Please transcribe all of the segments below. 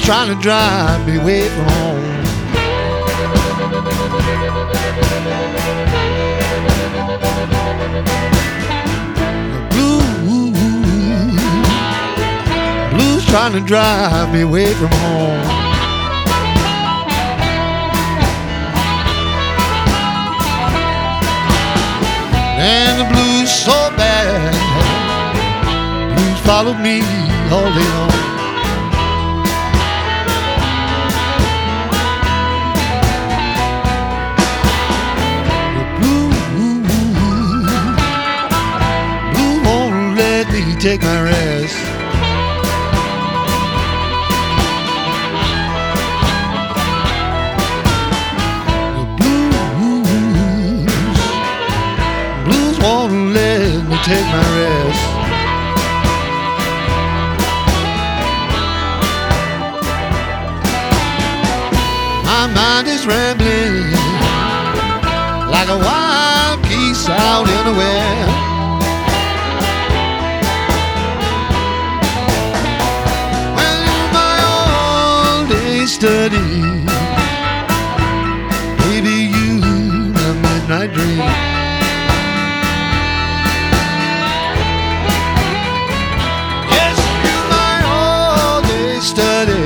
trying to drive me away from home. Blues trying to drive me away from home. And the blues so bad, blues follow me all day long. Take my rest. The blues won't let me take my rest. My mind is rambling like a wild geese out in the wind. Study, baby, you my midnight dream. Yes, you my all-day study,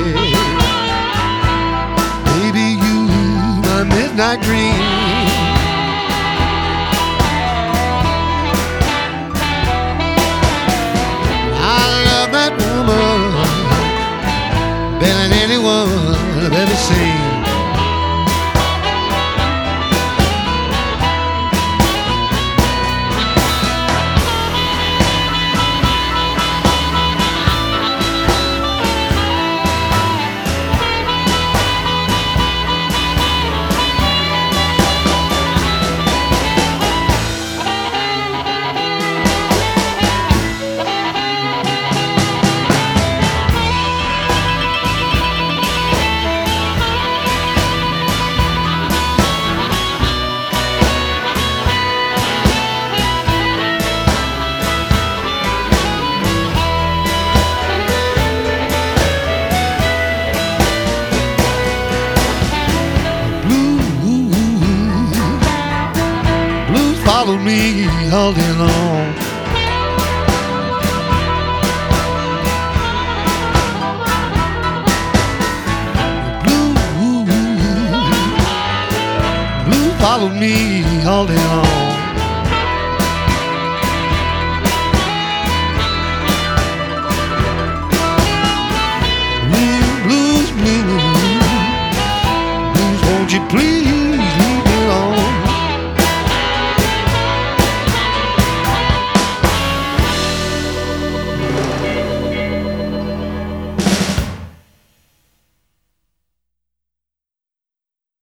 baby, you my midnight dream. I love that woman better than anyone I've ever seen. Follow me all day long. Blues follow me all day long. Blues, won't you please